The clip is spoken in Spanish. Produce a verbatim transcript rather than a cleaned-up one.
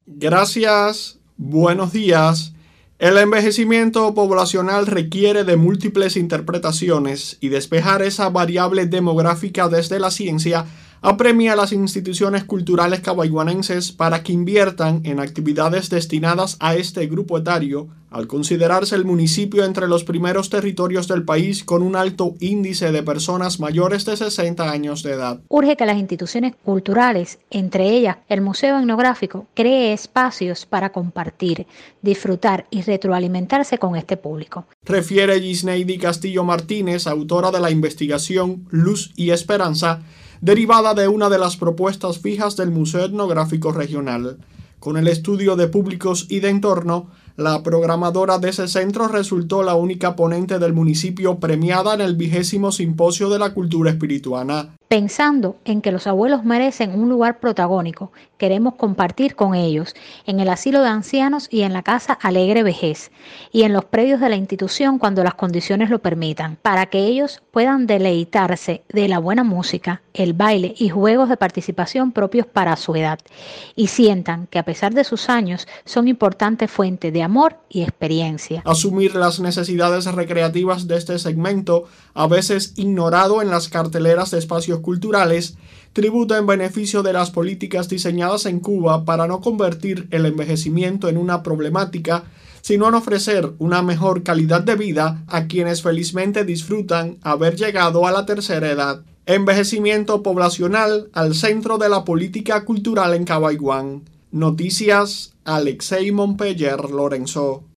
Gracias, buenos días. El envejecimiento poblacional requiere de múltiples interpretaciones y despejar esa variable demográfica desde la ciencia apremia a las instituciones culturales cabaiguanenses para que inviertan en actividades destinadas a este grupo etario, al considerarse el municipio entre los primeros territorios del país con un alto índice de personas mayores de sesenta años de edad. Urge que las instituciones culturales, entre ellas el Museo Etnográfico, cree espacios para compartir, disfrutar y retroalimentarse con este público. Refiere Gisneidi Castillo Martínez, autora de la investigación Luz y Esperanza, derivada de una de las propuestas fijas del Museo Etnográfico Regional. Con el estudio de públicos y de entorno, la programadora de ese centro resultó la única ponente del municipio premiada en el vigésimo Simposio de la Cultura Espirituana. Pensando en que los abuelos merecen un lugar protagónico, queremos compartir con ellos en el asilo de ancianos y en la casa Alegre Vejez y en los predios de la institución cuando las condiciones lo permitan, para que ellos puedan deleitarse de la buena música, el baile y juegos de participación propios para su edad y sientan que a pesar de sus años son importante fuente de amor y experiencia. Asumir las necesidades recreativas de este segmento, a veces ignorado en las carteleras de espacios culturales, tributa en beneficio de las políticas diseñadas en Cuba para no convertir el envejecimiento en una problemática, sino en ofrecer una mejor calidad de vida a quienes felizmente disfrutan haber llegado a la tercera edad. Envejecimiento poblacional al centro de la política cultural en Cabaiguán. Noticias, Alexei Mompeller Lorenzo.